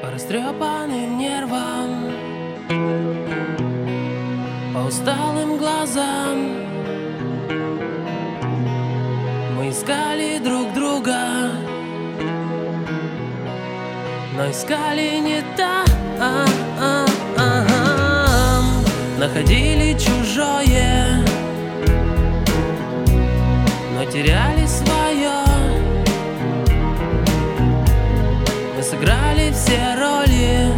По растрепанным нервам, по усталым глазам мы искали друг друга, но искали не там. Находили чужое, но теряли свое. Мы сыграли все роли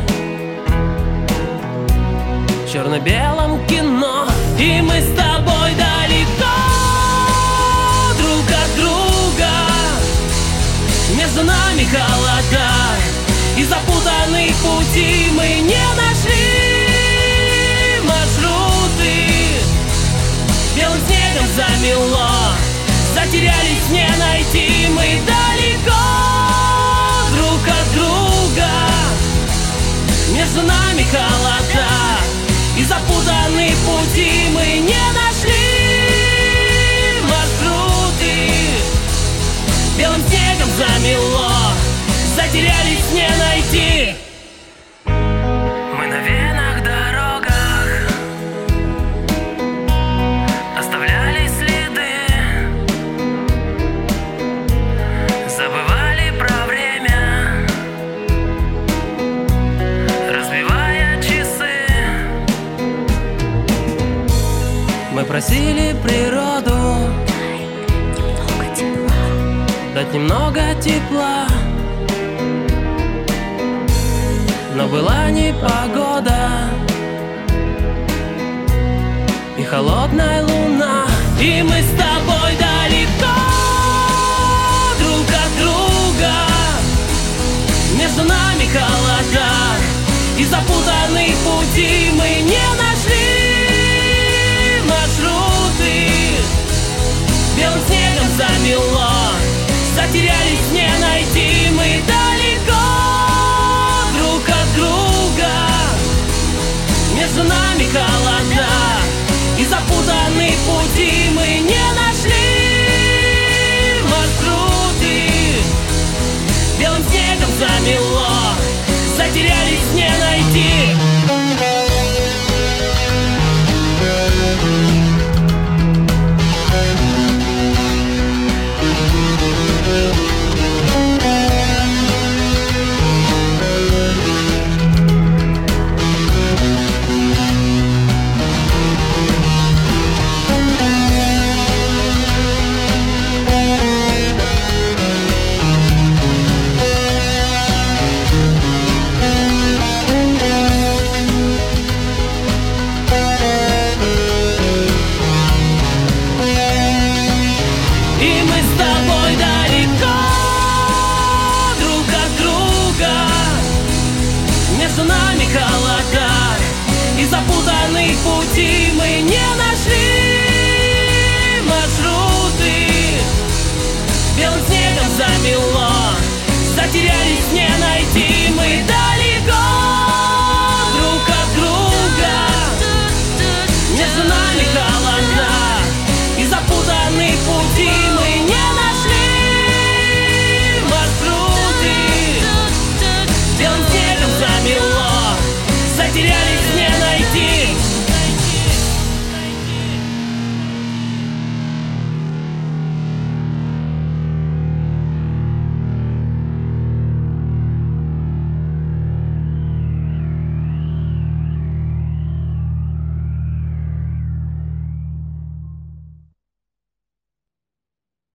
в черно-белом кино, и мы с тобой далеко друг от друга. Между нами холода и запутанные пути, мы не нашли маршруты. Белым снегом замело, затерялись, не найти. Мы далеко друг от друга. Между нами холода и запутанные пути, мы не нашли маршруты. Белым снегом замело, затерялись, не найти. Мы на венах дорогах оставляли следы, забывали про время, разбивая часы. Мы просили природу дать немного тепла, но была непогода и холодная луна, и мы с тобой далеко друг от друга. Между нами холода и запутанные пути, мы не нашли маршруты. Белым снегом замело, затерялись, не найти. Мы далеко друг от друга. Между нами холода и запутанные пути, мы не нашли маршруты. Белым снегом замело, затерялись, не найти. Между нами холода и запутанные пути, мы не нашли маршруты. Белым снегом замело, затерялись, не найти. Мы далеко друг от друга. Между нами холода и запутанные пути, мы не нашли маршруты. Белым